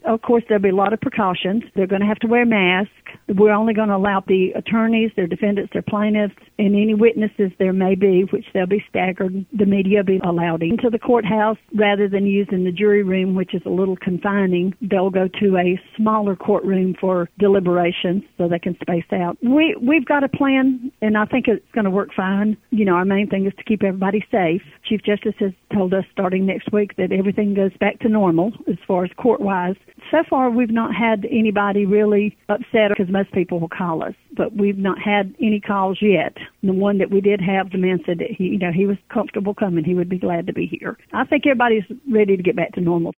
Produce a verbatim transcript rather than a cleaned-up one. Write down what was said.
Of course, there'll be a lot of precautions. They're going to have to wear masks. We're only going to allow the attorneys, their defendants, their plaintiffs, and any witnesses there may be, which they'll be staggered. The media will be allowed into the courthouse rather than using the jury room, which is a little confining. They'll go to a smaller courtroom for deliberations so they can space out. We, we've got a plan, and I think it's going to work fine. You know, our main thing is to keep everybody safe. Chief Justice has told us starting next week that everything goes back to normal as far as court-wise. So far, we've not had anybody really upset because most people will call us, but we've not had any calls yet. The one that we did have, the man said that he, you know, he was comfortable coming. He would be glad to be here. I think everybody's ready to get back to normal.